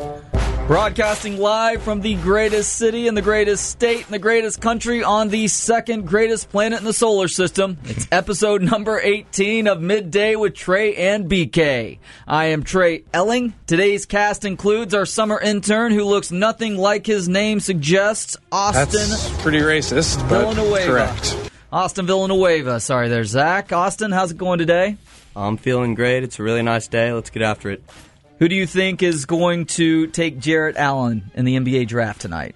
Broadcasting live from the greatest city in the greatest state in the greatest country on the second greatest planet in the solar system. It's episode number 18 of Midday with Trey and BK. I am Trey Elling. Today's cast includes our summer intern who looks nothing like his name suggests, Austin. That's pretty racist, but Villanueva. correct. Austin Villanueva. Sorry there, Zach. Austin, how's it going today? I'm feeling great. It's a really nice day. Let's get after it. Who do you think is going to take Jarrett Allen in the NBA draft tonight?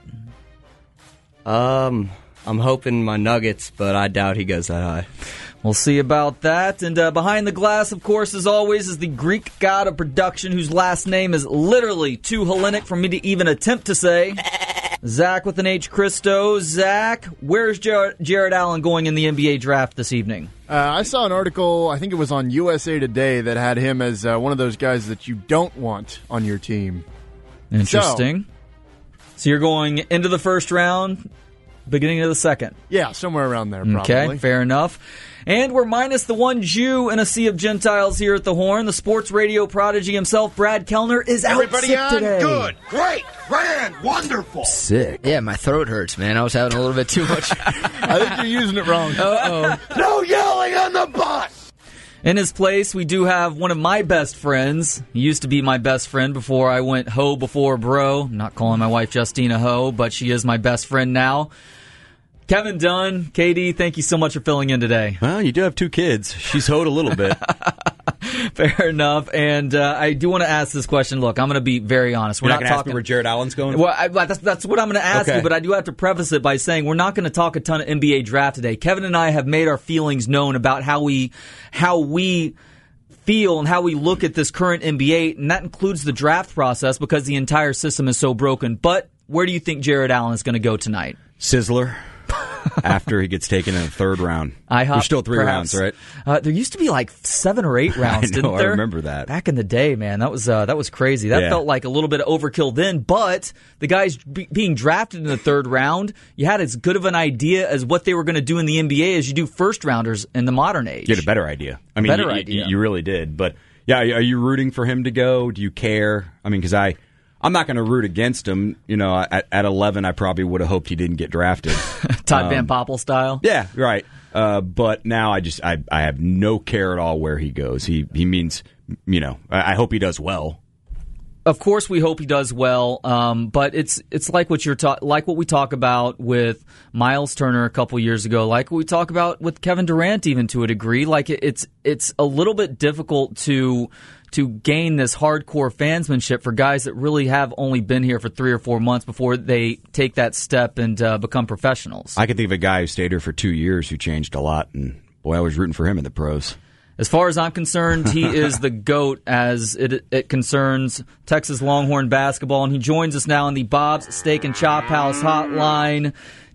I'm hoping my Nuggets, but I doubt he goes that high. We'll see about that. And behind the glass, of course, as always, is the Greek god of production whose last name is literally too Hellenic for me to even attempt to say. Zach with an H. Christo. Zach, where's Jarrett Allen going in the NBA draft this evening? I saw an article, I think it was on USA Today, that had him as one of those guys that you don't want on your team. Interesting. So you're going into the first round, beginning of the second. Yeah, somewhere around there, probably. Okay, fair enough. And we're minus the one Jew in a sea of Gentiles here at the Horn. The sports radio prodigy himself, Brad Kellner, is out Everybody sick on? today. Good, great, grand, wonderful. Sick. Yeah, my throat hurts, man. I was having a little bit too much. I think you're using it wrong. Uh-oh. No yelling on the bus. In his place, we do have one of my best friends. He used to be my best friend before I went hoe before bro. I'm not calling my wife Justina hoe, but she is my best friend now. Kevin Dunn, KD, thank you so much for filling in today. Well, you do have two kids. She's hoed a little bit. Fair enough. And I do want to ask this question. Look, I'm going to be very honest. We're not going to ask me where Jarrett Allen's going? Well, that's what I'm going to ask Okay. you, but I do have to preface it by saying we're not going to talk a ton of NBA draft today. Kevin and I have made our feelings known about how we feel and how we look at this current NBA, and that includes the draft process because the entire system is so broken. But where do you think Jarrett Allen is going to go tonight? Sizzler. After he gets taken in the third round. There's still three perhaps. rounds, right? There used to be like 7 or 8 rounds, I know, didn't there? I remember that. Back in the day, man. That was crazy. That felt like a little bit of overkill then, but the guys being drafted in the third round, you had as good of an idea as what they were going to do in the NBA as you do first-rounders in the modern age. You had a better idea. I mean, you really did. But, yeah, are you rooting for him to go? Do you care? I mean, because I'm not going to root against him. You know, at 11, I probably would have hoped he didn't get drafted. Todd Van Poppel style? Yeah, right. But now I have no care at all where he goes. He means, you know, I hope he does well. Of course, we hope he does well, but it's like what like what we talk about with Miles Turner a couple years ago, like what we talk about with Kevin Durant, even to a degree. Like it's a little bit difficult to gain this hardcore fansmanship for guys that really have only been here for 3 or 4 months before they take that step and become professionals. I can think of a guy who stayed here for 2 years who changed a lot, and boy, I was rooting for him in the pros. As far as I'm concerned, he is the GOAT as it concerns Texas Longhorn basketball, and he joins us now on the Bob's Steak and Chop House hotline.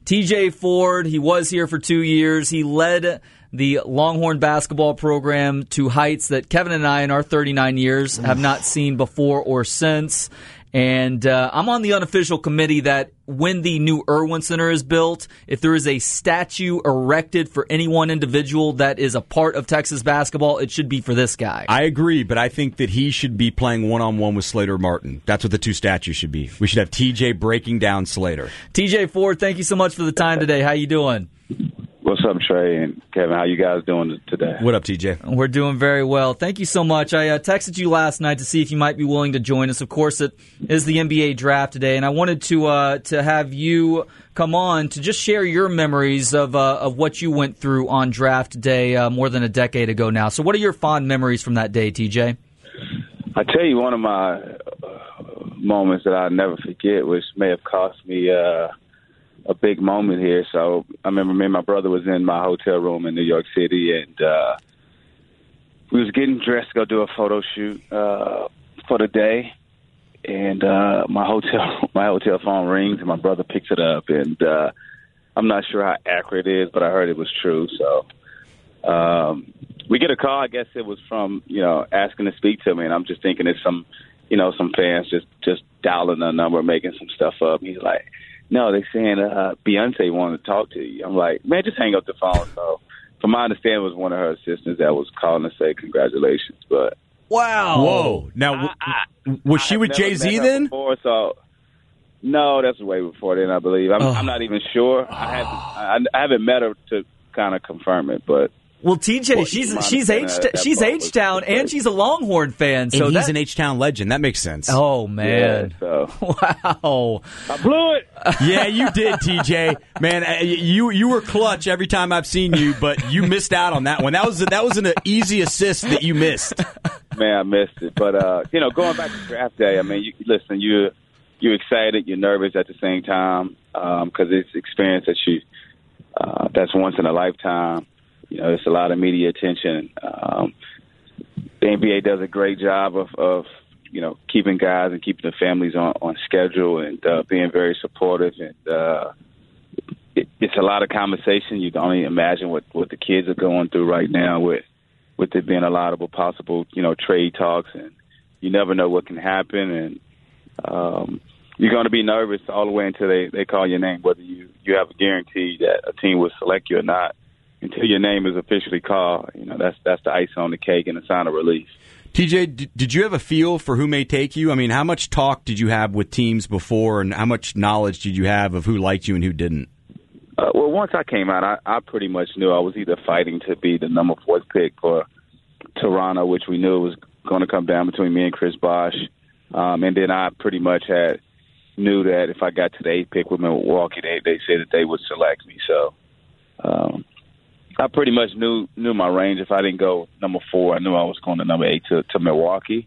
TJ Ford, he was here for 2 years. He led the Longhorn basketball program to heights that Kevin and I in our 39 years have not seen before or since. And I'm on the unofficial committee that when the new Irwin Center is built, if there is a statue erected for any one individual that is a part of Texas basketball, it should be for this guy. I agree, but I think that he should be playing one-on-one with Slater Martin. That's what the two statues should be. We should have TJ breaking down Slater. TJ Ford, thank you so much for the time today. How you doing? What's up, Trey and Kevin? How you guys doing today? What up, TJ? We're doing very well. Thank you so much. I texted you last night to see if you might be willing to join us. Of course, it is the NBA draft today, and I wanted to have you come on to just share your memories of what you went through on draft day more than a decade ago now. So what are your fond memories from that day, TJ? I tell you, one of my moments that I'll never forget, which may have cost me a big moment here. So I remember me and my brother was in my hotel room in New York City, and we was getting dressed to go do a photo shoot for the day. And my hotel phone rings, and my brother picks it up. And I'm not sure how accurate it is, but I heard it was true. So we get a call. I guess it was from asking to speak to me, and I'm just thinking it's some fans just dialing a number, making some stuff up. He's like, no, they're saying Beyonce wanted to talk to you. I'm like, man, just hang up the phone. So from my understanding, it was one of her assistants that was calling to say congratulations. But Wow. Whoa. Now, was she with Jay-Z then? Before, so no, that's way before then, I believe. I'm not even sure. I haven't met her to kind of confirm it, but. Well, TJ, she's H-Town, and she's a Longhorn fan. So and he's an H-Town legend. That makes sense. Oh, man. Yeah, so. Wow. I blew it. Yeah, you did, TJ. Man, you were clutch every time I've seen you, but you missed out on that one. That was an easy assist that you missed. Man, I missed it. But, going back to draft day, I mean, you're excited, you're nervous at the same time because it's experience that's once in a lifetime. It's a lot of media attention. The NBA does a great job of keeping guys and keeping the families on schedule and being very supportive. And it's a lot of conversation. You can only imagine what the kids are going through right now with it being a lot of possible, trade talks. And you never know what can happen. And you're going to be nervous all the way until they call your name, whether you have a guarantee that a team will select you or not. Until your name is officially called, that's the icing on the cake and a sign of relief. TJ, did you have a feel for who may take you? I mean, how much talk did you have with teams before, and how much knowledge did you have of who liked you and who didn't? Well, once I came out, I pretty much knew I was either fighting to be the number 4 pick for Toronto, which we knew was going to come down between me and Chris Bosh. And then I pretty much knew that if I got to the 8th pick with Milwaukee, they said that they would select me. So I pretty much knew my range. If I didn't go number 4, I knew I was going to number 8 to Milwaukee.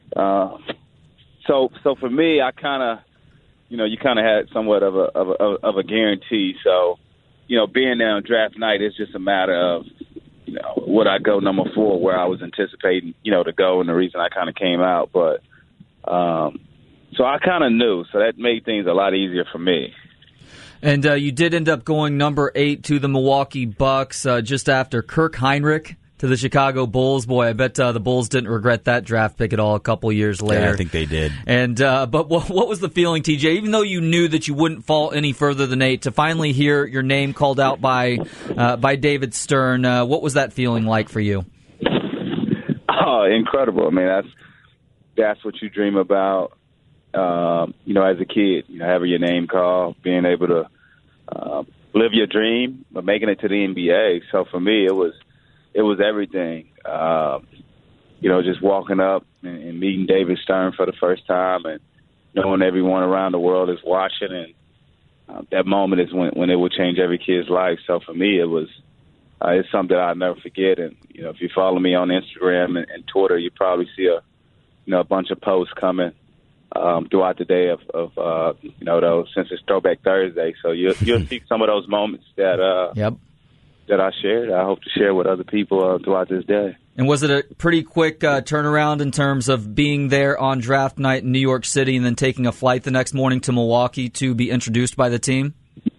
So for me, I kind of, you kind of had somewhat of a guarantee. So, being there on draft night, it's just a matter of, would I go number 4 where I was anticipating, to go, and the reason I kind of came out. But so I kind of knew, so that made things a lot easier for me. And you did end up going number 8 to the Milwaukee Bucks just after Kirk Heinrich to the Chicago Bulls. Boy, I bet the Bulls didn't regret that draft pick at all a couple years later. Yeah, I think they did. And but what was the feeling, TJ? Even though you knew that you wouldn't fall any further than 8, to finally hear your name called out by David Stern, what was that feeling like for you? Oh, incredible! I mean, that's what you dream about. As a kid, having your name called, being able to live your dream, but making it to the NBA. So for me, it was everything. Just walking up and meeting David Stern for the first time, and knowing everyone around the world is watching, and that moment is when it will change every kid's life. So for me, it's something that I'll never forget. And if you follow me on Instagram and Twitter, you probably see a bunch of posts coming throughout the day of those, since it's Throwback Thursday. So you'll see some of those moments that I shared. I hope to share with other people throughout this day. And was it a pretty quick turnaround in terms of being there on draft night in New York City and then taking a flight the next morning to Milwaukee to be introduced by the team?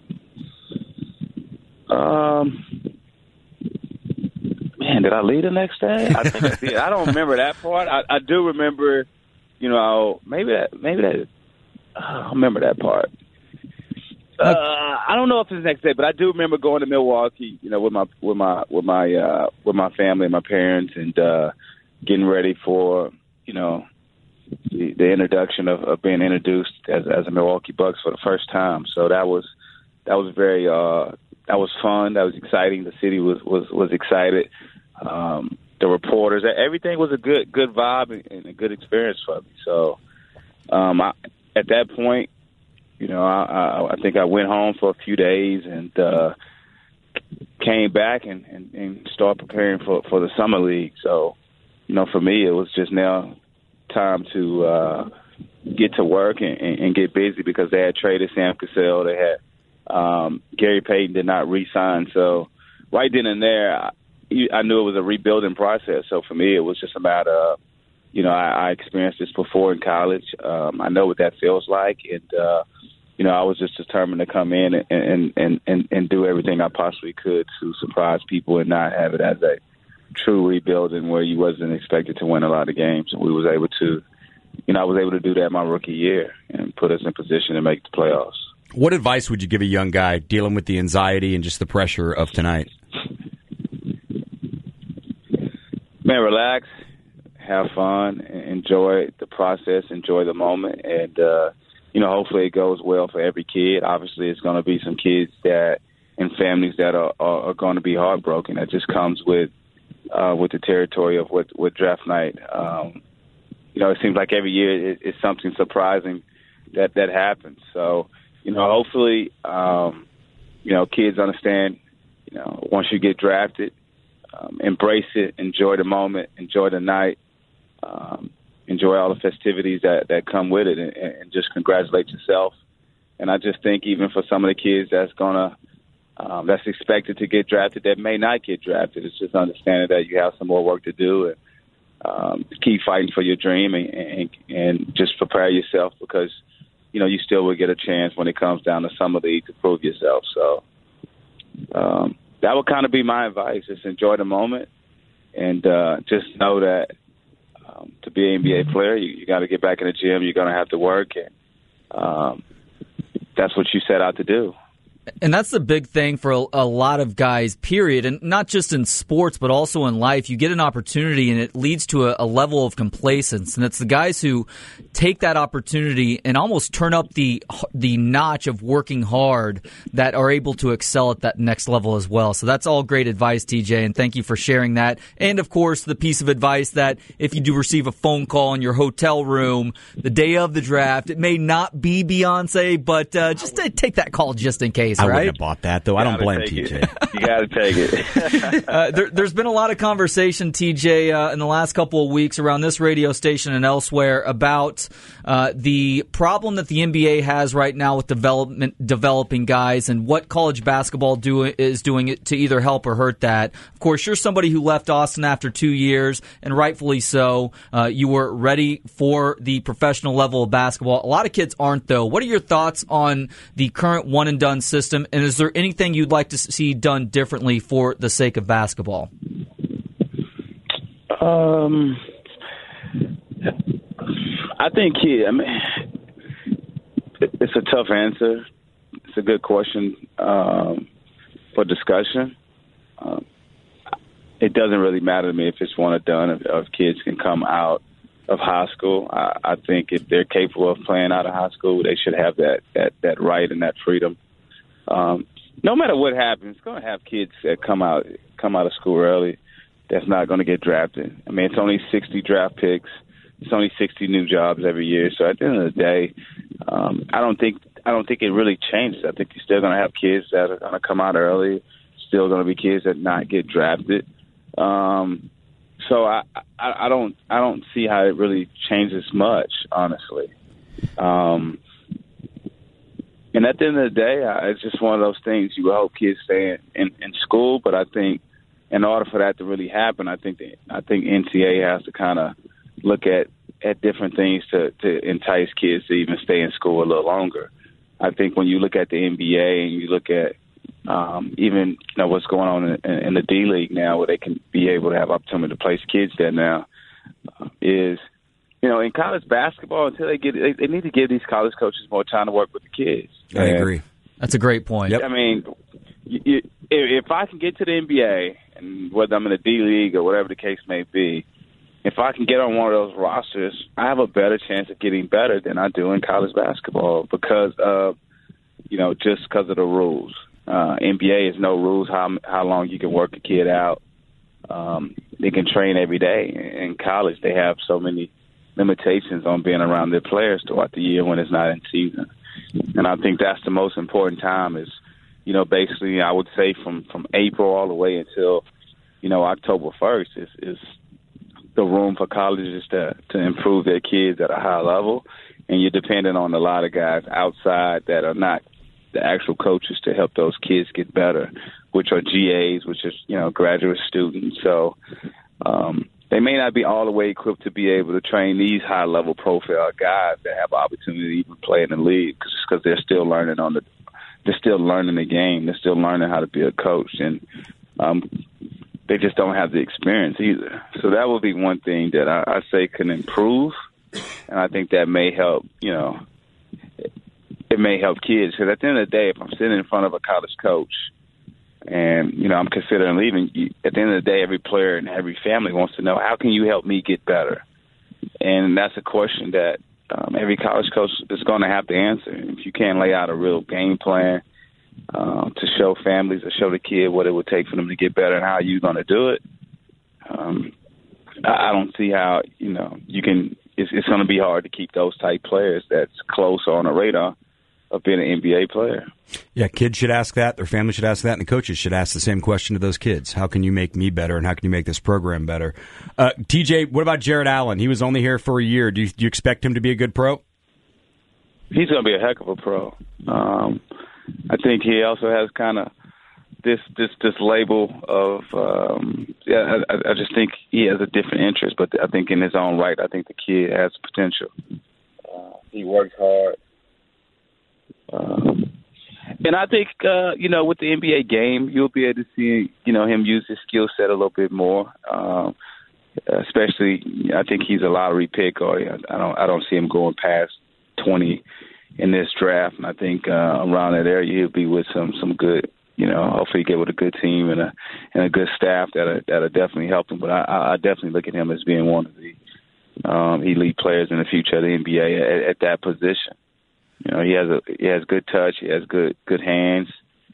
Man, did I leave the next day? I think I did. I don't remember that part. I do remember. Maybe that. I remember that part. I don't know if it's the next day, but I do remember going to Milwaukee, with my family and my parents, and getting ready for the introduction of being introduced as a Milwaukee Bucks for the first time. So that was very that was fun. That was exciting. The city was excited. The reporters, everything was a good vibe and a good experience for me. So at that point, I think I went home for a few days and came back and started preparing for the summer league. So, for me, it was just now time to get to work and get busy, because they had traded Sam Cassell. They had Gary Payton did not re-sign. So right then and there, I knew it was a rebuilding process. So for me, it was just a matter of, I experienced this before in college. I know what that feels like. And, I was just determined to come in and do everything I possibly could to surprise people and not have it as a true rebuilding where you wasn't expected to win a lot of games. And we was able to, I was able to do that my rookie year and put us in position to make the playoffs. What advice would you give a young guy dealing with the anxiety and just the pressure of tonight? Man, relax, have fun, enjoy the process, enjoy the moment, and hopefully it goes well for every kid. Obviously, it's going to be some kids and families that are going to be heartbroken. That just comes with the territory of what draft night. It seems like every year it's something surprising that happens. So, hopefully, kids understand. Once you get drafted, embrace it, enjoy the moment, enjoy the night, enjoy all the festivities that come with it, and just congratulate yourself. And I just think even for some of the kids that's expected to get drafted that may not get drafted, it's just understanding that you have some more work to do and keep fighting for your dream and just prepare yourself because, you still will get a chance when it comes down to summer league to prove yourself. So that would kind of be my advice. Just enjoy the moment and just know that to be an NBA player, you got to get back in the gym. You're going to have to work, and that's what you set out to do. And that's the big thing for a lot of guys, period. And not just in sports, but also in life. You get an opportunity and it leads to a level of complacence. And it's the guys who take that opportunity and almost turn up the notch of working hard that are able to excel at that next level as well. So that's all great advice, TJ, and thank you for sharing that. And, of course, the piece of advice that if you do receive a phone call in your hotel room the day of the draft, it may not be Beyonce, but just take that call just in case. I right? wouldn't have bought that, though. I don't blame TJ. You got to take it. There's been a lot of conversation, TJ, in the last couple of weeks around this radio station and elsewhere about the problem that the NBA has right now with developing guys and what college basketball is doing it to either help or hurt that. Of course, you're somebody who left Austin after 2 years, and rightfully so. You were ready for the professional level of basketball. A lot of kids aren't, though. What are your thoughts on the current one-and-done system, and is there anything you'd like to see done differently for the sake of basketball? I think, it's a tough answer. It's a good question for discussion. It doesn't really matter to me if it's one or done, if kids can come out of high school. I think if they're capable of playing out of high school, they should have that right and that freedom. No matter what happens, it's going to have kids that come out of school early that's not going to get drafted. I mean, it's only 60 draft picks. It's only 60 new jobs every year. So at the end of the day, I don't think it really changes. I think you're still going to have kids that are going to come out early. Still going to be kids that not get drafted. So I don't see how it really changes much, honestly. And at the end of the day, it's just one of those things. You hope kids stay in school, but I think in order for that to really happen, I think NCAA has to kind of look at different things to entice kids to even stay in school a little longer. I think when you look at the NBA and you look at even what's going on in the D League now, where they can be able to have opportunity to place kids there now, is in college basketball, until they need to give these college coaches more time to work with the kids. I agree. That's a great point. Yep. I mean, if I can get to the NBA, and whether I'm in the D League or whatever the case may be, if I can get on one of those rosters, I have a better chance of getting better than I do in college basketball because of, just because of the rules. NBA is no rules how long you can work a kid out. They can train every day. In college, they have so many limitations on being around their players throughout the year when it's not in season. And I think that's the most important time is, basically I would say from April all the way until, October 1st is the room for colleges to improve their kids at a high level. And you're dependent on a lot of guys outside that are not the actual coaches to help those kids get better, which are GAs, which is, graduate students. So, they may not be all the way equipped to be able to train these high-level profile guys that have opportunity to even play in the league because they're still learning they're still learning the game. They're still learning how to be a coach, and they just don't have the experience either. So that would be one thing that I say can improve, and I think that may help. It may help kids because at the end of the day, if I'm sitting in front of a college coach and, I'm considering leaving. At the end of the day, every player and every family wants to know, how can you help me get better? And that's a question that every college coach is going to have to answer. If you can't lay out a real game plan to show families or show the kid what it would take for them to get better and how you're going to do it, I don't see how, you can. It's going to be hard to keep those type players that's close on the radar of being an NBA player. Yeah, kids should ask that. Their family should ask that. And the coaches should ask the same question to those kids. How can you make me better, and how can you make this program better? TJ, what about Jared Allen? He was only here for a year. Do you expect him to be a good pro? He's going to be a heck of a pro. I think he also has kind of this label of I just think he has a different interest, but I think in his own right, I think the kid has potential. He works hard. And I think, with the NBA game, you'll be able to see, him use his skill set a little bit more. Especially, I think he's a lottery pick, or I don't see him going past 20 in this draft. And I think around that area, he'll be with some good, hopefully get with a good team and a good staff that'll definitely help him. But I definitely look at him as being one of the elite players in the future of the NBA at that position. He has good touch. He has good hands.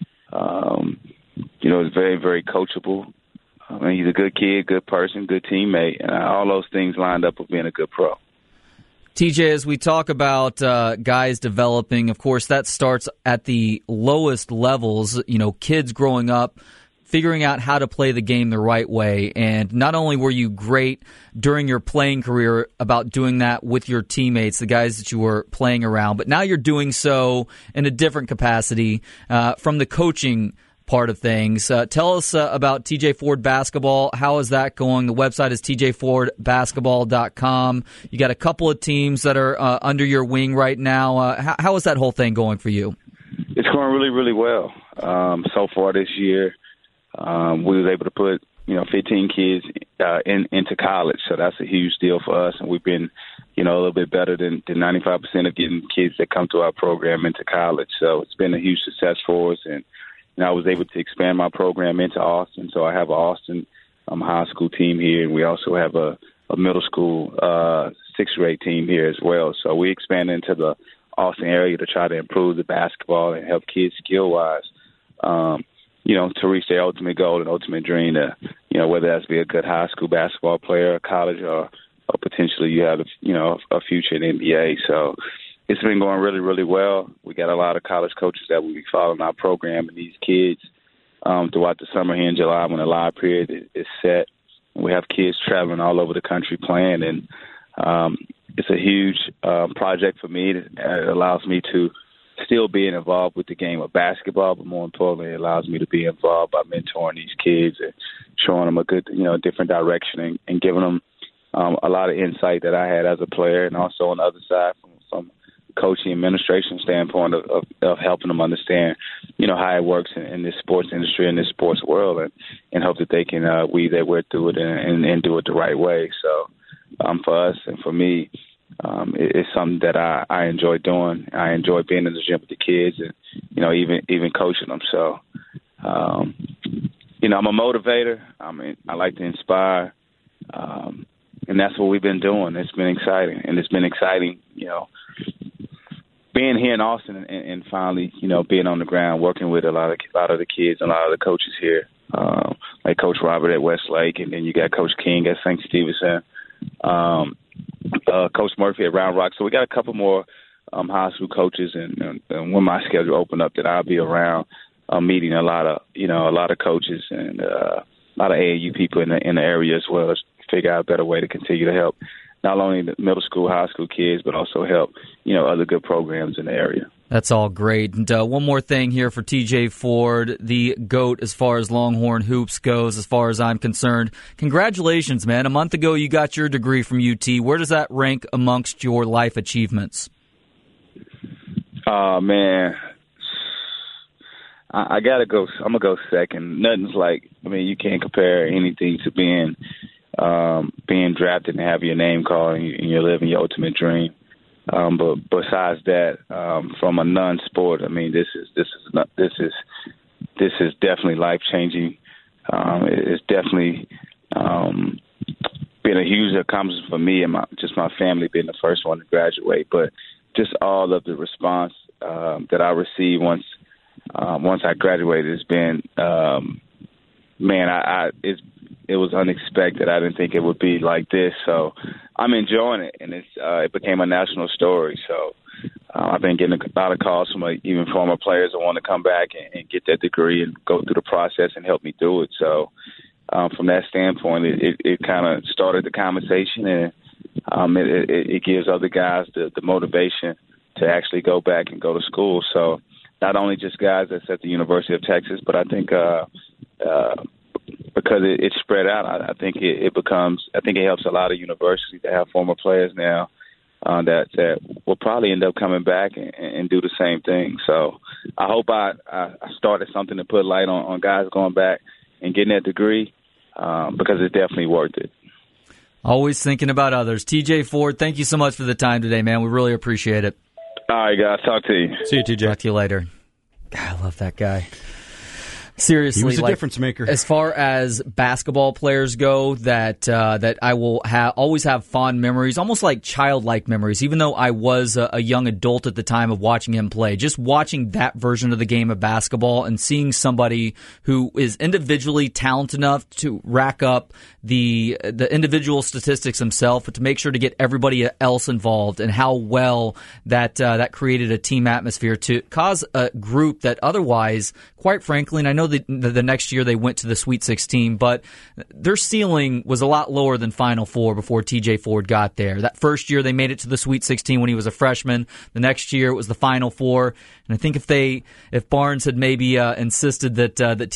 He's very, very coachable. He's a good kid, good person, good teammate, and all those things lined up with being a good pro. TJ, as we talk about guys developing, of course, that starts at the lowest levels. Kids growing up, figuring out how to play the game the right way. And not only were you great during your playing career about doing that with your teammates, the guys that you were playing around, but now you're doing so in a different capacity from the coaching part of things. Tell us about TJ Ford Basketball. How is that going? The website is tjfordbasketball.com. You got a couple of teams that are under your wing right now. How is that whole thing going for you? It's going really, really well. So far this year, we was able to put 15 kids into college, so that's a huge deal for us. And we've been a little bit better than 95% of getting kids that come to our program into college. So it's been a huge success for us. And I was able to expand my program into Austin. So I have an Austin high school team here, and we also have a middle school sixth grade team here as well. So we expanded into the Austin area to try to improve the basketball and help kids skill-wise. To reach their ultimate goal and ultimate dream, whether that's be a good high school basketball player, college, or potentially you have, a future in the NBA. So it's been going really, really well. We got a lot of college coaches that will be following our program and these kids throughout the summer here in July when the live period is set. We have kids traveling all over the country playing, and it's a huge project for me. It allows me to still being involved with the game of basketball, but more importantly, it allows me to be involved by mentoring these kids and showing them a good, different direction and giving them a lot of insight that I had as a player, and also on the other side from coaching administration standpoint of helping them understand, how it works in this sports industry, in this sports world, and hope that they can weave their way through it and do it the right way. So for us and for me, it's something that I enjoy doing. I enjoy being in the gym with the kids and, even coaching them. So, I'm a motivator. I like to inspire. And that's what we've been doing. It's been exciting. And it's been exciting, being here in Austin and finally, being on the ground, working with a lot of the kids and a lot of the coaches here, like Coach Robert at Westlake, and then you got Coach King at St. Stevenson, Coach Murphy at Round Rock. So we got a couple more high school coaches, and when my schedule opened up, that I'll be around meeting a lot of coaches and a lot of AAU people in the area as well, to figure out a better way to continue to help not only the middle school, high school kids, but also help other good programs in the area. That's all great. And one more thing here for TJ Ford, the GOAT as far as Longhorn hoops goes, as far as I'm concerned. Congratulations, man. A month ago, you got your degree from UT. Where does that rank amongst your life achievements? Man, I got to go. I'm going to go second. Nothing's like, you can't compare anything to being drafted and have your name called and you're living your ultimate dream. But besides that, from a non-sport, this is this is definitely life-changing. It's definitely been a huge accomplishment for me and my family being the first one to graduate. But just all of the response that I received once I graduated has been, it was unexpected. I didn't think it would be like this. So I'm enjoying it, and it became a national story. So I've been getting a lot of calls from even former players that want to come back and get that degree and go through the process and help me do it. So from that standpoint, it kind of started the conversation, and it gives other guys the motivation to actually go back and go to school. So not only just guys that's at the University of Texas, but I think because it's spread out, I think it helps a lot of universities to have former players now that will probably end up coming back and do the same thing. So I hope I started something to put light on guys going back and getting that degree because it's definitely worth it. Always thinking about others. TJ Ford, thank you so much for the time today, man. We really appreciate it. All right, guys. Talk to you. See you, TJ. Talk to you later. God, I love that guy. Seriously, he was a difference maker. As far as basketball players go, that I will always have fond memories, almost like childlike memories. Even though I was a young adult at the time of watching him play, just watching that version of the game of basketball and seeing somebody who is individually talented enough to rack up the individual statistics himself, but to make sure to get everybody else involved, and how well that created a team atmosphere to cause a group that otherwise, quite frankly, and I know the next year they went to the Sweet 16, but their ceiling was a lot lower than Final Four before TJ Ford got there. That first year they made it to the Sweet 16 when he was a freshman. The next year it was the Final Four. And I think if Barnes had maybe insisted that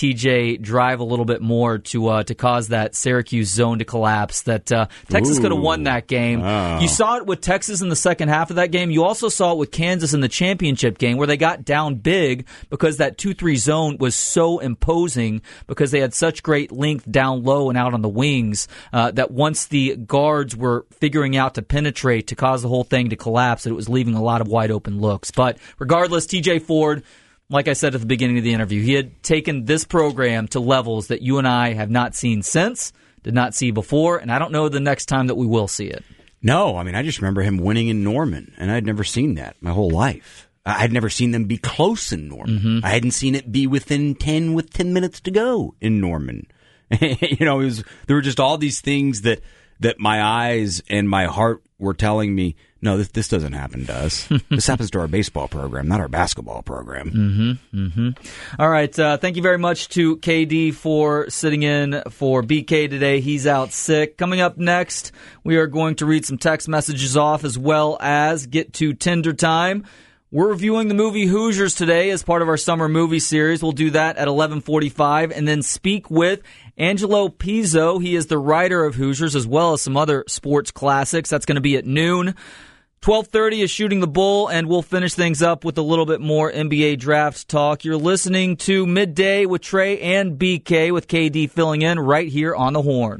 TJ drive a little bit more to cause that Syracuse zone to collapse, that Texas could have won that game. Oh. You saw it with Texas in the second half of that game. You also saw it with Kansas in the championship game, where they got down big because that 2-3 zone was so imposing, because they had such great length down low and out on the wings, that once the guards were figuring out to penetrate to cause the whole thing to collapse, it was leaving a lot of wide open looks. But regardless, TJ Ford, like I said at the beginning of the interview, he had taken this program to levels that you and I have not seen since, did not see before, and I don't know the next time that we will see it. No, I mean, I just remember him winning in Norman, and I'd never seen that my whole life. I'd never seen them be close in Norman. Mm-hmm. I hadn't seen it be within 10 with 10 minutes to go in Norman. There were just all these things that my eyes and my heart were telling me, no, this doesn't happen to us. This happens to our baseball program, not our basketball program. Mm-hmm, mm-hmm. All right. Thank you very much to KD for sitting in for BK today. He's out sick. Coming up next, we are going to read some text messages off as well as get to Tinder time. We're reviewing the movie Hoosiers today as part of our summer movie series. We'll do that at 11:45 and then speak with Angelo Pizzo. He is the writer of Hoosiers as well as some other sports classics. That's going to be at noon. 12:30 is Shooting the Bull, and we'll finish things up with a little bit more NBA draft talk. You're listening to Midday with Trey and BK with KD filling in right here on the Horn.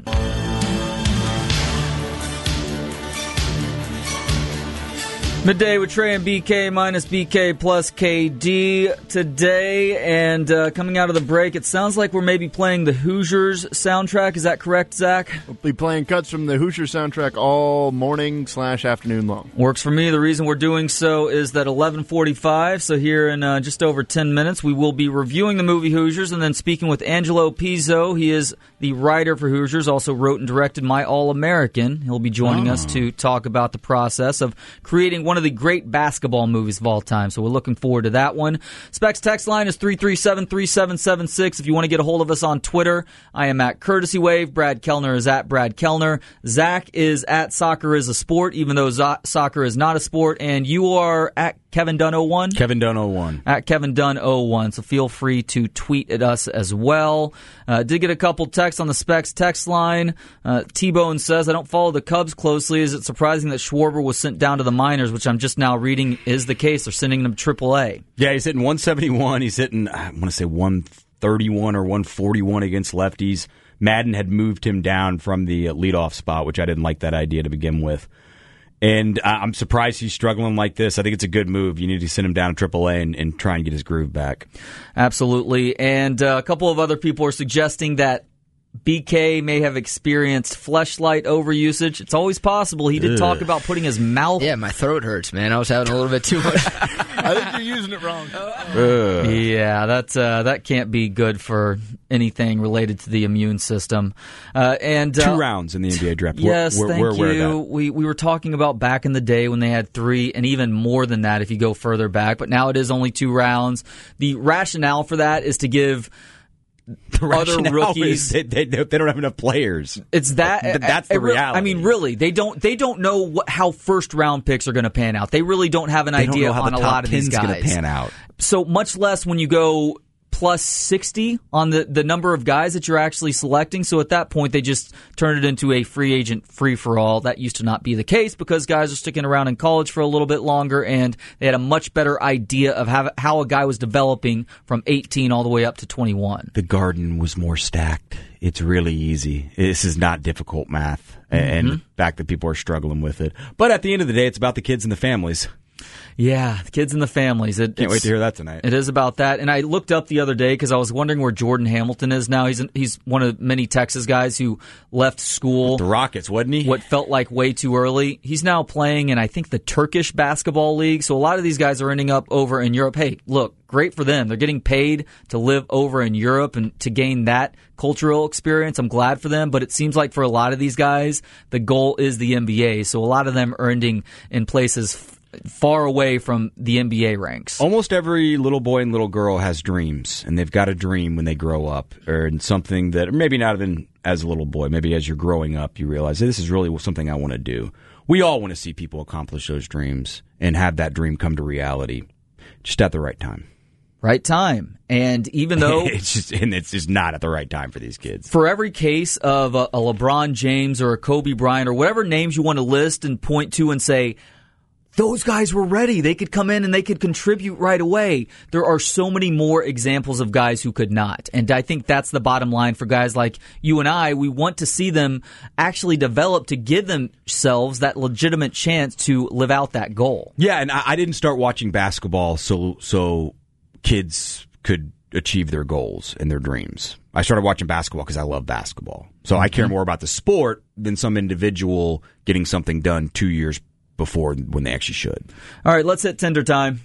Midday with Trey and BK minus BK plus KD today. And coming out of the break, it sounds like we're maybe playing the Hoosiers soundtrack. Is that correct, Zach? We'll be playing cuts from the Hoosiers soundtrack all morning/afternoon long. Works for me. The reason we're doing so is that 11:45, so here in just over 10 minutes, we will be reviewing the movie Hoosiers and then speaking with Angelo Pizzo. He is the writer for Hoosiers, also wrote and directed My All-American. He'll be joining us to talk about the process of creating one of the great basketball movies of all time. So we're looking forward to that one. Specs text line is 337-3776. If you want to get a hold of us on Twitter, I am at Courtesy Wave. Brad Kellner is at Brad Kellner. Zach is at Soccer is a Sport, even though soccer is not a sport. And you are at Kevin Dunn 01? Kevin Dunn 01. At Kevin Dunn 01. So feel free to tweet at us as well. Did get a couple texts on the Specs text line. T-Bone says, I don't follow the Cubs closely. Is it surprising that Schwarber was sent down to the minors, which I'm just now reading is the case? They're sending him to AAA. Yeah, he's hitting 171. He's hitting, I want to say 131 or 141 against lefties. Madden had moved him down from the leadoff spot, which I didn't like that idea to begin with. And I'm surprised he's struggling like this. I think it's a good move. You need to send him down to AAA and try and get his groove back. Absolutely. And a couple of other people are suggesting that BK may have experienced Fleshlight overusage. It's always possible. He did talk about putting his mouth... Yeah, my throat hurts, man. I was having a little bit too much. I think you're using it wrong. Yeah, that can't be good for anything related to the immune system. And 2 rounds in the NBA draft. Yes, we're thank aware you. of that. We were talking about back in the day when they had 3, and even more than that if you go further back. But now it is only 2 rounds. The rationale for that is to give other rookies, they don't have enough players. It's that that's the reality. I mean, really, they don't know how first round picks are going to pan out. They really don't have an idea on a lot of these guys. Going to pan out. So much less when you go plus 60 on the number of guys that you're actually selecting. So at that point, they just turn it into a free agent free-for-all. That used to not be the case because guys are sticking around in college for a little bit longer, and they had a much better idea of how a guy was developing from 18 all the way up to 21. The garden was more stacked. It's really easy. This is not difficult math, and the fact that people are struggling with it. But at the end of the day, it's about the kids and the families. Yeah, the kids and the families. Can't wait to hear that tonight. It is about that. And I looked up the other day because I was wondering where Jordan Hamilton is now. He's one of many Texas guys who left school. With the Rockets, wasn't he? What felt like way too early. He's now playing in, I think, the Turkish basketball league. So a lot of these guys are ending up over in Europe. Hey, look, great for them. They're getting paid to live over in Europe and to gain that cultural experience. I'm glad for them. But it seems like for a lot of these guys, the goal is the NBA. So a lot of them are ending in places far away from the NBA ranks. Almost every little boy and little girl has dreams, and they've got a dream when they grow up, or in something that, or maybe not even as a little boy, maybe as you're growing up, you realize this is really something I want to do. We all want to see people accomplish those dreams and have that dream come to reality, just at the right time. Right time. And even though it's just not at the right time for these kids. For every case of a LeBron James or a Kobe Bryant or whatever names you want to list and point to and say, those guys were ready. They could come in and they could contribute right away. There are so many more examples of guys who could not. And I think that's the bottom line for guys like you and I. We want to see them actually develop to give themselves that legitimate chance to live out that goal. Yeah, and I didn't start watching basketball so kids could achieve their goals and their dreams. I started watching basketball because I love basketball. So I care more about the sport than some individual getting something done 2 years before when they actually should. All right, let's hit Tinder time.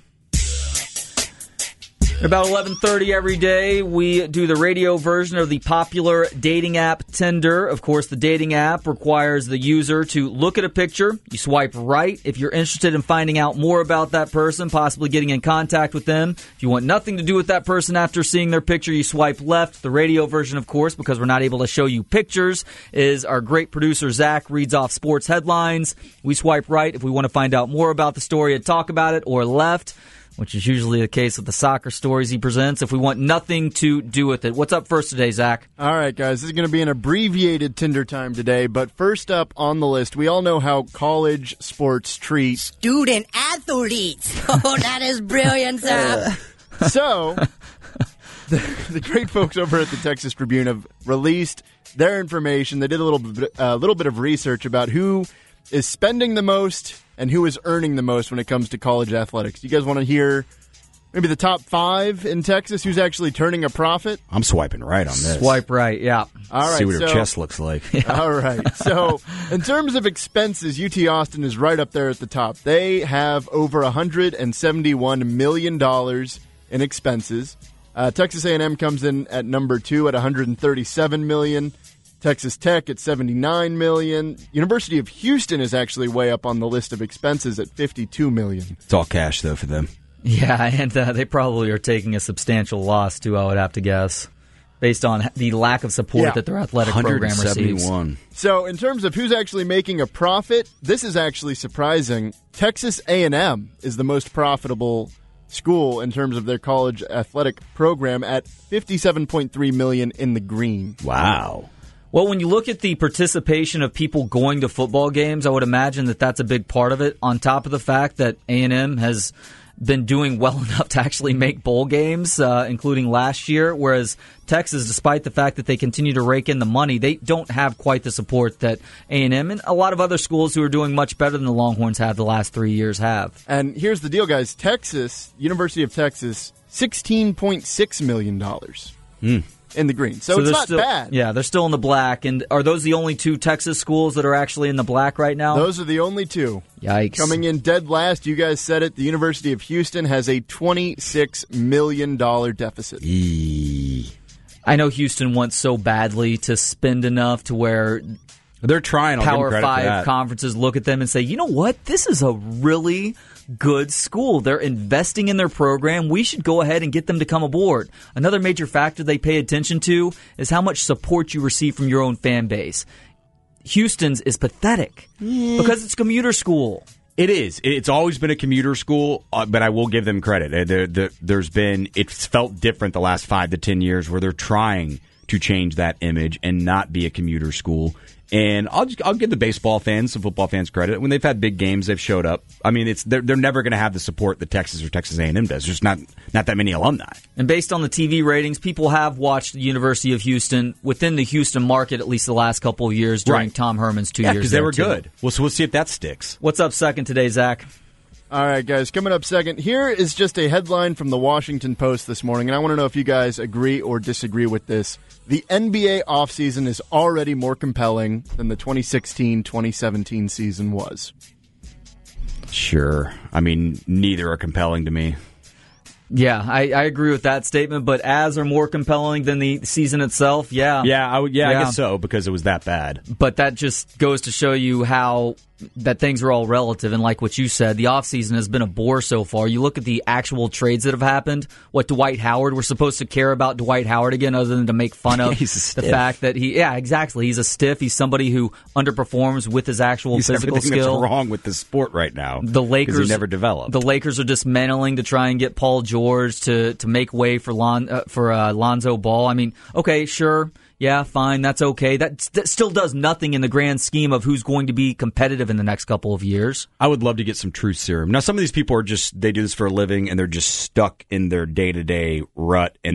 About 11:30 every day, we do the radio version of the popular dating app Tinder. Of course, the dating app requires the user to look at a picture. You swipe right if you're interested in finding out more about that person, possibly getting in contact with them. If you want nothing to do with that person after seeing their picture, you swipe left. The radio version, of course, because we're not able to show you pictures, is our great producer, Zach, reads off sports headlines. We swipe right if we want to find out more about the story and talk about it, or left, which is usually the case with the soccer stories he presents, if we want nothing to do with it. What's up first today, Zach? All right, guys, this is going to be an abbreviated Tinder time today, but first up on the list, we all know how college sports treat student athletes. Oh, that is brilliant, sir. So, the great folks over at the Texas Tribune have released their information. They did a little bit of research about who is spending the most and who is earning the most when it comes to college athletics. You guys want to hear maybe the top 5 in Texas who's actually turning a profit? I'm swiping right on this. Swipe right, yeah. All right, see what her chest looks like. All right. So, in terms of expenses, UT Austin is right up there at the top. They have over $171 million in expenses. Texas A&M comes in at number 2 at $137 million. Texas Tech at $79 million. University of Houston is actually way up on the list of expenses at $52 million. It's all cash, though, for them. Yeah, and they probably are taking a substantial loss, too, I would have to guess, based on the lack of support that their athletic program receives. So in terms of who's actually making a profit, this is actually surprising. Texas A&M is the most profitable school in terms of their college athletic program at $57.3 million in the green. Wow. Well, when you look at the participation of people going to football games, I would imagine that that's a big part of it, on top of the fact that A&M has been doing well enough to actually make bowl games, including last year, whereas Texas, despite the fact that they continue to rake in the money, they don't have quite the support that A&M and a lot of other schools who are doing much better than the Longhorns have the last 3 years have. And here's the deal, guys. Texas, University of Texas, $16.6 million in the green. So it's not still, bad. Yeah, they're still in the black. And are those the only two Texas schools that are actually in the black right now? Those are the only two. Yikes. Coming in dead last, you guys said it, the University of Houston has a $26 million deficit. I know Houston wants so badly to spend enough to where they're trying. Power 5 conferences look at them and say, you know what? This is a really good school. They're investing in their program. We should go ahead and get them to come aboard. Another major factor they pay attention to is how much support you receive from your own fan base. Houston's is pathetic because it's commuter school. It is. It's always been a commuter school, but I will give them credit. It's felt different the last 5 to 10 years where they're trying to change that image and not be a commuter school. And I'll give the baseball fans, the football fans credit. When they've had big games, they've showed up. I mean, they're never going to have the support that Texas or Texas A&M does. There's just not that many alumni. And based on the TV ratings, people have watched the University of Houston within the Houston market at least the last couple of years during Tom Herman's 2 years. Yeah, because they were good. Well, so we'll see if that sticks. What's up second today, Zach? All right, guys, coming up second, here is just a headline from the Washington Post this morning, and I want to know if you guys agree or disagree with this. The NBA offseason is already more compelling than the 2016-2017 season was. Sure. I mean, neither are compelling to me. Yeah, I agree with that statement, but as are more compelling than the season itself, yeah. I guess so, because it was that bad. But that just goes to show you how that things are all relative, and like what you said, the offseason has been a bore so far. You look at the actual trades that have happened, Dwight Howard, we're supposed to care about Dwight Howard again other than to make fun of the fact that he's a stiff. He's somebody who underperforms with his actual physical skill. That's wrong with the sport right now. The Lakers, he never developed. The Lakers are dismantling to try and get Paul George to make way for Lonzo Ball. I mean, okay, sure. Yeah, fine, that's okay. That still does nothing in the grand scheme of who's going to be competitive in the next couple of years. I would love to get some truth serum. Now, some of these people are they do this for a living, and they're just stuck in their day-to-day rut, and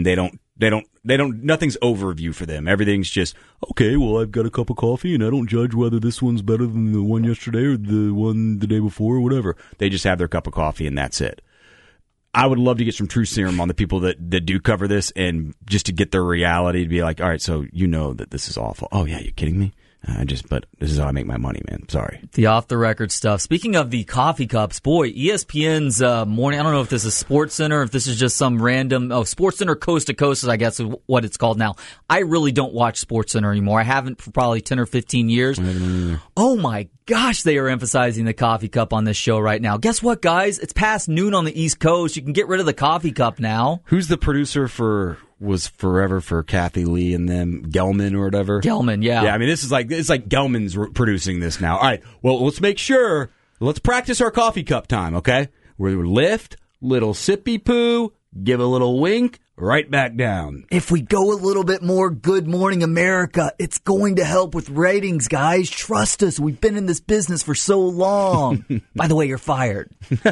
nothing's overview for them. Everything's just, okay, well, I've got a cup of coffee, and I don't judge whether this one's better than the one yesterday or the one the day before or whatever. They just have their cup of coffee, and that's it. I would love to get some truth serum on the people that do cover this, and just to get their reality to be like, all right, so you know that this is awful. Oh, yeah, you kidding me? But this is how I make my money, man. Sorry. The off-the-record stuff. Speaking of the coffee cups, boy, ESPN's morning, I don't know if this is SportsCenter, if this is just some random, SportsCenter Coast to Coast, I guess is what it's called now. I really don't watch SportsCenter anymore. I haven't for probably 10 or 15 years. Oh my gosh, they are emphasizing the coffee cup on this show right now. Guess what, guys? It's past noon on the East Coast. You can get rid of the coffee cup now. Who's the producer was forever for Kathy Lee and them, Gelman or whatever? Gelman, yeah. Yeah, I mean, it's like Gelman's producing this now. All right, well, let's make sure, let's practice our coffee cup time, okay? We're lift, little sippy poo, give a little wink, right back down. If we go a little bit more Good Morning America, it's going to help with ratings, guys. Trust us. We've been in this business for so long. By the way, you're fired.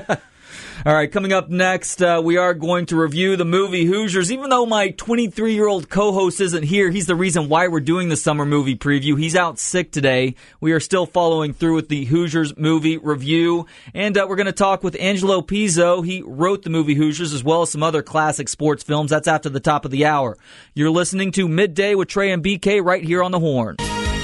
All right, coming up next, we are going to review the movie Hoosiers. Even though my 23-year-old co-host isn't here, he's the reason why we're doing the summer movie preview. He's out sick today. We are still following through with the Hoosiers movie review. And we're going to talk with Angelo Pizzo. He wrote the movie Hoosiers as well as some other classic sports films. That's after the top of the hour. You're listening to Midday with Trey and BK right here on the Horn.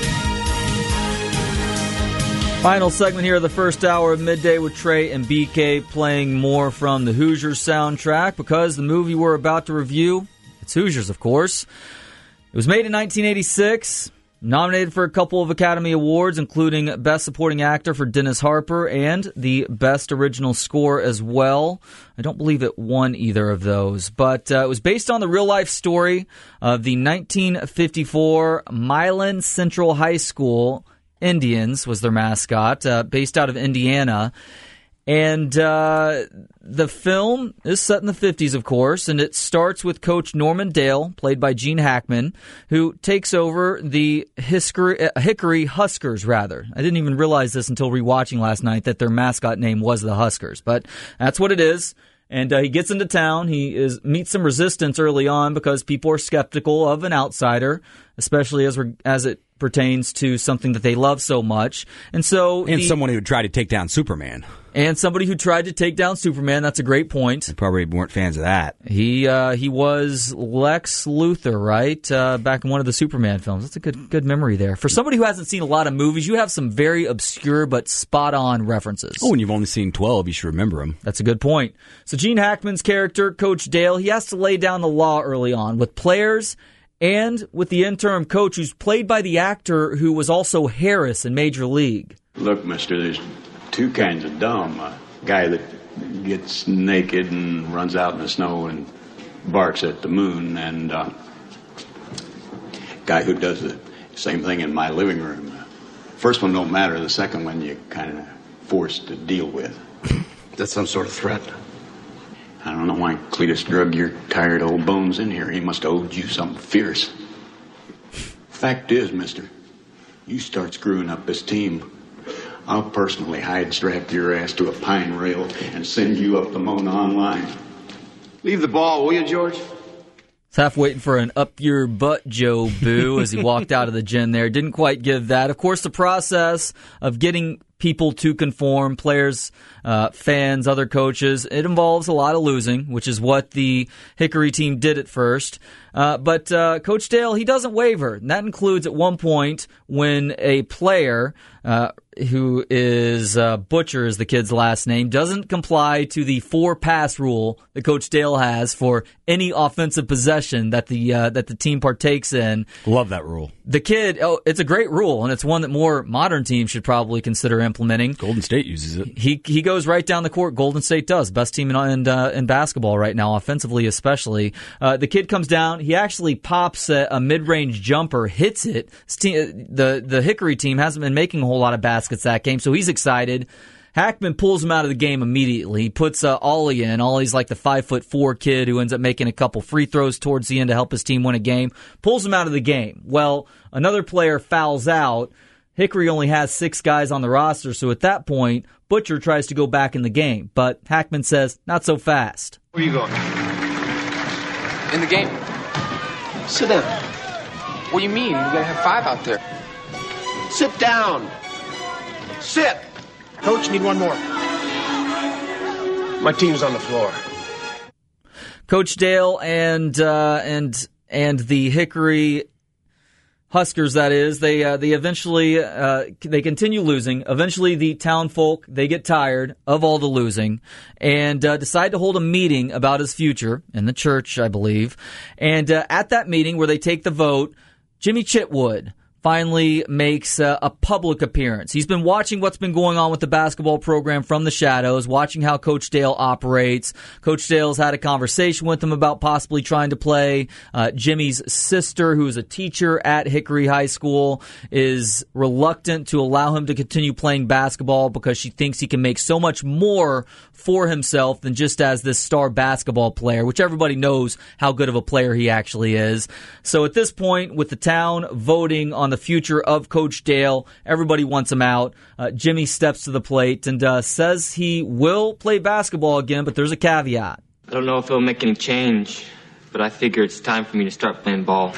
Final segment here of the first hour of Midday with Trey and BK, playing more from the Hoosiers soundtrack because the movie we're about to review, it's Hoosiers, of course. It was made in 1986, nominated for a couple of Academy Awards, including Best Supporting Actor for Dennis Harper and the Best Original Score as well. I don't believe it won either of those, but it was based on the real-life story of the 1954 Milan Central High School Indians was their mascot, based out of Indiana. And the film is set in the 50s, of course, and it starts with Coach Norman Dale, played by Gene Hackman, who takes over the Hickory Huskers, rather. I didn't even realize this until rewatching last night, that their mascot name was the Huskers, but that's what it is. And he gets into town. He meets some resistance early on because people are skeptical of an outsider, especially as it pertains to something that they love so much. And someone who would try to take down Superman. And somebody who tried to take down Superman. That's a great point. They probably weren't fans of that. He was Lex Luthor, right? Back in one of the Superman films. That's a good memory there. For somebody who hasn't seen a lot of movies, you have some very obscure but spot-on references. Oh, and you've only seen 12. You should remember them. That's a good point. So Gene Hackman's character, Coach Dale, he has to lay down the law early on with players and with the interim coach, who's played by the actor who was also Harris in Major League. Look, mister, there's two kinds of dumb. A guy that gets naked and runs out in the snow and barks at the moon, and a guy who does the same thing in my living room. First one don't matter. The second one you kind of forced to deal with. That's some sort of threat. I don't know why Cletus drug your tired old bones in here. He must have owed you something fierce. Fact is, mister, you start screwing up this team, I'll personally hide-strap your ass to a pine rail and send you up the Mona online. Leave the ball, will you, George? It's half waiting for an up your butt, Joe Boo, as he walked out of the gym there. Didn't quite give that. Of course, the process of getting people to conform, players, fans, other coaches, it involves a lot of losing, which is what the Hickory team did at first. But Coach Dale, he doesn't waver. And that includes at one point when a player who is Butcher is the kid's last name, doesn't comply to the 4-pass rule that Coach Dale has for any offensive possession that the team partakes in. Love that rule. The kid, it's a great rule, and it's one that more modern teams should probably consider implementing. Golden State uses it. He goes right down the court. Golden State does. Best team in basketball right now, offensively especially. The kid comes down. He actually pops a mid-range jumper, hits it. The Hickory team hasn't been making a whole lot of baskets that game, so he's excited. Hackman pulls him out of the game immediately. He puts Ollie in. Ollie's like the 5'4" kid who ends up making a couple free throws towards the end to help his team win a game. Pulls him out of the game. Well, another player fouls out. Hickory only has 6 guys on the roster, so at that point, Butcher tries to go back in the game. But Hackman says, not so fast. Where are you going? In the game. Sit down. What do you mean? We gotta have 5 out there. Sit down. Sit. Coach, need one more. My team's on the floor. Coach Dale and the Hickory Huskers, that is, they eventually they continue losing. Eventually, the town folk, they get tired of all the losing and decide to hold a meeting about his future in the church, I believe. And at that meeting where they take the vote, Jimmy Chitwood finally makes a public appearance. He's been watching what's been going on with the basketball program from the shadows, watching how Coach Dale operates. Coach Dale's had a conversation with him about possibly trying to play. Jimmy's sister, who is a teacher at Hickory High School, is reluctant to allow him to continue playing basketball because she thinks he can make so much more for himself than just as this star basketball player, which everybody knows how good of a player he actually is. So at this point, with the town voting on the future of Coach Dale, everybody wants him out. Jimmy steps to the plate and says he will play basketball again, but there's a caveat. I don't know if it'll make any change, but I figure it's time for me to start playing ball.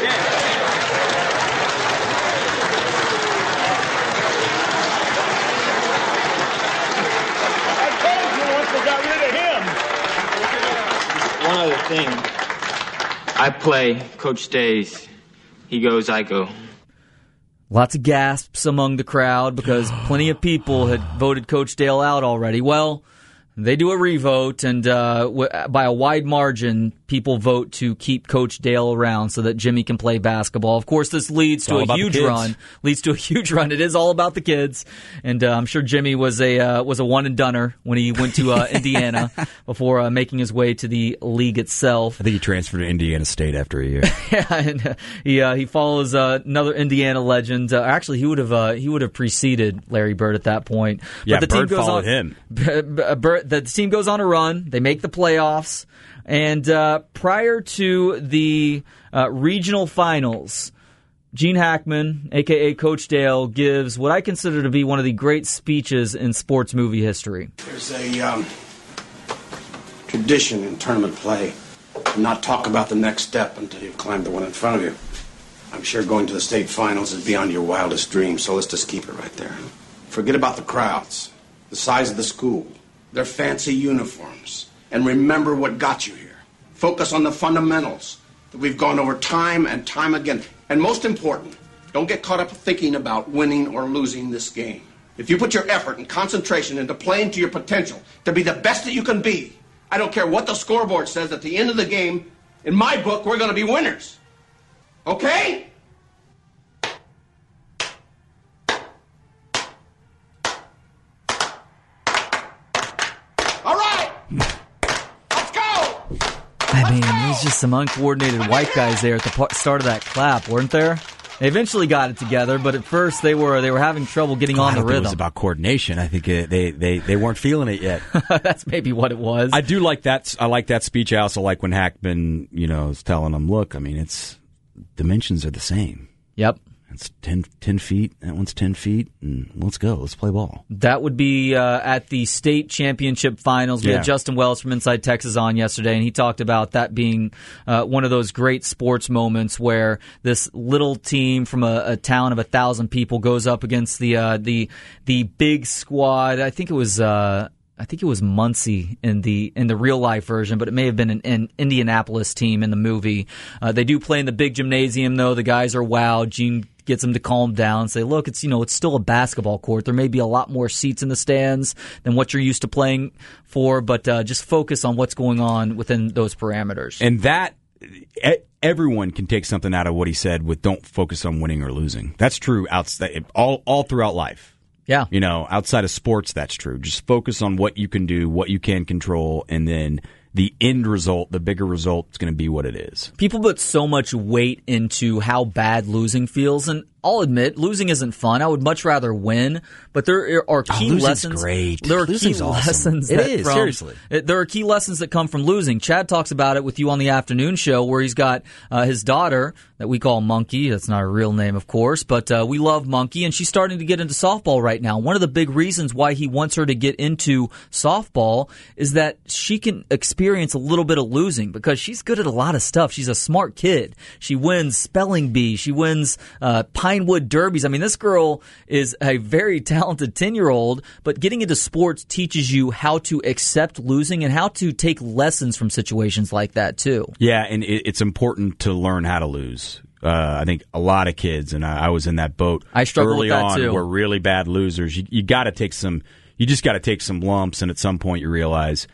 One other thing. I play, Coach stays. He goes, I go. Lots of gasps among the crowd because plenty of people had voted Coach Dale out already. Well, they do a revote, and by a wide margin, people vote to keep Coach Dale around so that Jimmy can play basketball. Of course, this leads to a huge run. It is all about the kids, and I'm sure Jimmy was a one and doneer when he went to Indiana before making his way to the league itself. I think he transferred to Indiana State after a year. Yeah, and he follows another Indiana legend. Actually, he would have preceded Larry Bird at that point. Yeah, but the Bird team goes followed on, him. The team goes on a run. They make the playoffs. And prior to the regional finals, Gene Hackman, a.k.a. Coach Dale, gives what I consider to be one of the great speeches in sports movie history. There's a tradition in tournament play to not talk about the next step until you've climbed the one in front of you. I'm sure going to the state finals is beyond your wildest dreams, so let's just keep it right there. Forget about the crowds, the size of the school, their fancy uniforms, and remember what got you here. Focus on the fundamentals that we've gone over time and time again. And most important, don't get caught up thinking about winning or losing this game. If you put your effort and concentration into playing to your potential to be the best that you can be, I don't care what the scoreboard says at the end of the game, in my book, we're going to be winners. Okay? All right! Let's go! I mean, there's just some uncoordinated white guys there at the start of that clap, weren't there? They eventually got it together, but at first they were having trouble getting on the rhythm. I don't think it was about coordination. I think they weren't feeling it yet. That's maybe what it was. I do like that. I like that speech. I also like when Hackman, is telling them, look, I mean, it's dimensions are the same. Yep. It's 10 feet. That one's 10 feet. And let's go. Let's play ball. That would be at the state championship finals. We had Justin Wells from Inside Texas on yesterday, and he talked about that being one of those great sports moments where this little team from a town of 1,000 people goes up against the big squad. I think it was Muncie in the real life version, but it may have been an Indianapolis team in the movie. They do play in the big gymnasium, though. The guys are wowed. Gene gets them to calm down and say, look, it's still a basketball court. There may be a lot more seats in the stands than what you're used to playing for, but just focus on what's going on within those parameters. And that everyone can take something out of what he said with don't focus on winning or losing. That's true all throughout life. Yeah. Outside of sports, that's true. Just focus on what you can do, what you can control, and then the end result, the bigger result, is going to be what it is. People put so much weight into how bad losing feels, and I'll admit, losing isn't fun. I would much rather win, but there are key lessons. Great. There are Losing's key awesome. lessons. Seriously. There are key lessons that come from losing. Chad talks about it with you on the afternoon show, where he's got his daughter that we call Monkey. That's not her real name, of course, but we love Monkey, and she's starting to get into softball right now. One of the big reasons why he wants her to get into softball is that she can experience a little bit of losing because she's good at a lot of stuff. She's a smart kid. She wins spelling bee. She wins Pinewood Derbies. I mean, this girl is a very talented 10-year-old, but getting into sports teaches you how to accept losing and how to take lessons from situations like that, too. Yeah, and it's important to learn how to lose. I think a lot of kids, and I was in that boat I struggled early with that on, too. were really bad losers. You got to take some. You just got to take some lumps, and at some point you realize,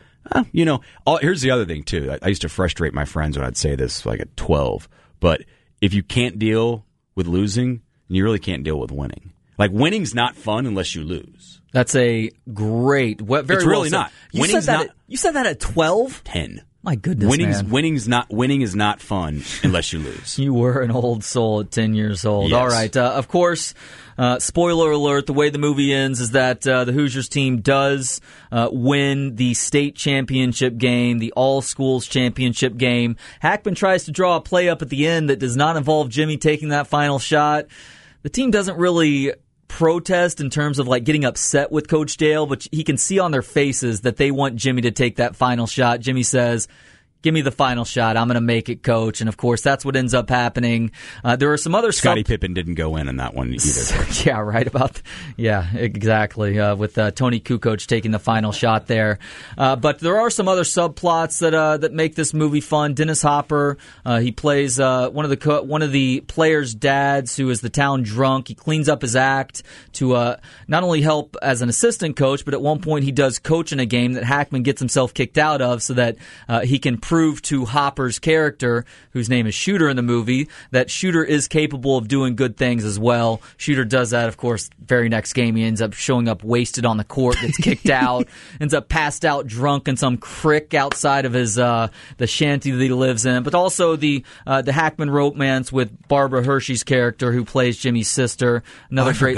here's the other thing too. I used to frustrate my friends when I'd say this, like at 12. But if you can't deal with losing, you really can't deal with winning. Like winning's not fun unless you lose. That's a great. Very it's really well not. You said that at 12? 10. My goodness, man. Winning is not fun unless you lose. You were an old soul at 10 years old. Yes. All right. Of course, spoiler alert, the way the movie ends is that the Hoosiers team does win the state championship game, the all-schools championship game. Hackman tries to draw a play up at the end that does not involve Jimmy taking that final shot. The team doesn't really protest in terms of like getting upset with Coach Dale, but he can see on their faces that they want Jimmy to take that final shot. Jimmy says, give me the final shot. I'm going to make it, Coach. And, of course, that's what ends up happening. There are some other Scottie Pippen didn't go in that one either. Yeah, right. Yeah, exactly. With Tony Kukoc taking the final shot there. But there are some other subplots that make this movie fun. Dennis Hopper, he plays one of the players' dads who is the town drunk. He cleans up his act to not only help as an assistant coach, but at one point he does coach in a game that Hackman gets himself kicked out of so that he can prove to Hopper's character, whose name is Shooter in the movie, that Shooter is capable of doing good things as well. Shooter does that, of course, very next game. He ends up showing up wasted on the court, gets kicked out, ends up passed out drunk in some crick outside of his the shanty that he lives in. But also the Hackman romance with Barbara Hershey's character, who plays Jimmy's sister. Another great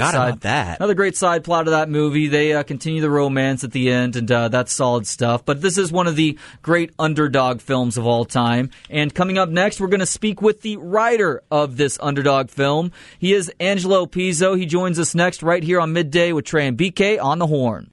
side plot of that movie. They continue the romance at the end, and that's solid stuff. But this is one of the great underdog films of all time. And coming up next, we're going to speak with the writer of this underdog film. He is Angelo Pizzo. He joins us next right here on Midday with Trey and BK on the Horn.